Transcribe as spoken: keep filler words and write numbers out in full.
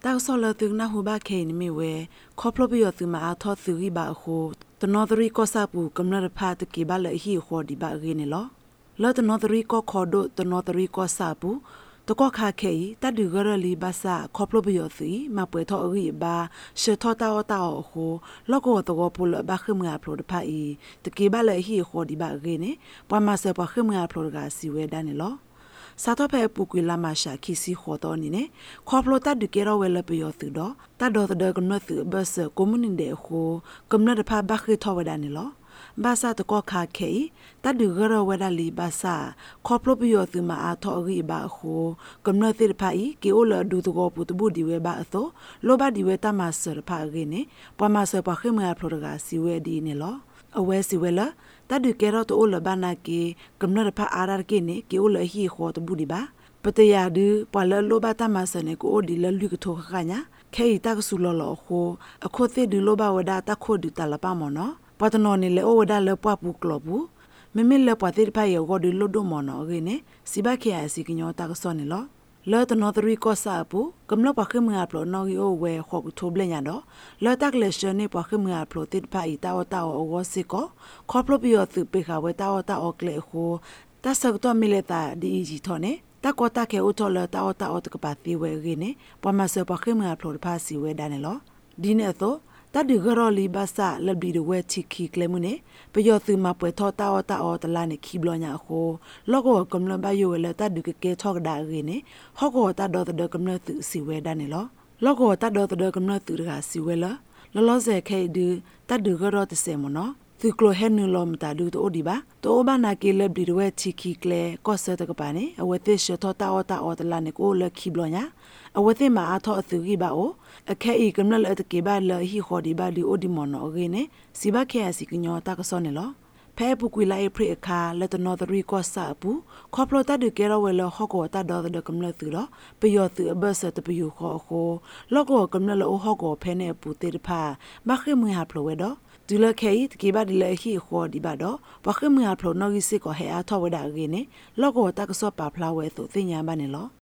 ta so le tu na hu ba ke ni mi we khoplo bi yo tu ma a tho tu ri ba ho to no three ko sa pu kam na pha te ki ba le hi ho di ba ge ni lo lo to no three ko kho do to no three ko sa pu to ko kha ke ta du ga li ba sa khoplo bi yo tu ma pwe tho ri ba she tho ta o ta o ho lo ko to ko pu le ba khim nga plo de pha i te ki ba le hi ho di ba ge ni pa ma se pa khim nga plo ga si we da ni lo sa to phe pu ku la ma sha ki si ho to ni ne khoplo ta du ke ro we le bi yo tu do ta do de ko no tu ba se ko mu ni de ho kom na de pha ba khi tho we da ni lo ba sa to ko kha ke ta du ga ro we da li ba sa khoplo bi yo tu ma a tho ri ba ho kom na ti de pha i ke o le du to ko pu tu bu di we ba a tho lo ba di we ta ma se de pha ge ni pa ma se pa khim nga plo ga si we di ni lo a we si we la ta du ke ro to o le ba na ke kom na de pha a ra ke ni ke o le hi ho to bu di baပတရဒပလလောဘတာမဆနေကိုဒီလလူကထောခညာခဲတာကဆူလောလောခိုအခုသေးဒီလောဘဝဒတာခိုဒီတလပမနောပတနောနေလေဩဝဒလပပူကလဘူးမမလပတိဖိုင်ယောဒီလောဒမနောရင်းနေစီဘခေအစီကညောတာကစောနေလောလောတနောသရီကောစာပူကမ္လပခိမငါပလောနော်ယိုဝဲခေါကထိုဘလညာတော့လောတက်လက်ရှနေပခိမငါပလောတိဖိုင်တာဝတာအောစီကောခေါပလပီယောသူပေခဝဲတာဝတာအောကလေခိုတဆကတော့မီလက်တာဒီဂျီထောနေတာကောတာကေဥထောလတာဝတာအောတကပါတိဝဲရင်းနေပမဆပခိမငါပလောဖာစီဝဲဒန်နော်ဒီနေတော့တဒီဂရောလီဘာစာလဘဒီဝဲချီခီကလေမနေပယောသူမပွဲထောတာဝတာအောတလာနေခီဘလညာခိုလောကောကမ္လဘယိုလေတဒုကကေထောကဒါရင်းနေဟောကောတဒေါ်တဒကမ္လသူစီဝဲဒန်နေလောလောကောတဒေါ်တဒကမ္လသူရာစီဝဲလာလောလောဆဲခဲဒူတဒုဂရောတဆေမနောသူကလိုဟဲနူလောမတာဒူတိုဒီဘာတိုဘာနာကေလဘဒီဝဲချီခီကလေကောဆတကပါနေအဝသိရှထောတာဝတာအောတလာနေကိုလခီဘလညာအဝသိမှာအထောအသူကြီးပါအိုအခက်ဤကမ္လလအတကေပါလဟီခေါ်ဒီပါဒီအိုဒီမနောရင်းနေစီဘခဲအစီကညောတာကစောနေလောဖဲပုကွေလိုက်ဖရိအခါလက်တနော်သရီကောဆာပူခေါပလိုတတ်ဒကေရဝဲလဟောကောတတ်တော်ဒကမ္လသူလောပယောသူအဘဆတပယခေါ်ခိုလောကောကမ္လလောဟောကောဖဲနေပူတေတဖာမခိမွေဟာပလိုဝဲတော့ဒီလခဲတကေပါဒီလဟီခေါ်ဒီပါတော့ပခိမွေဟာပလိုနော်ကြီးစစ်ကောဟဲအားထောဝဲတာရင်းနေလောကောတကစောပါဖလာဝဲသူသိညာပါနေလော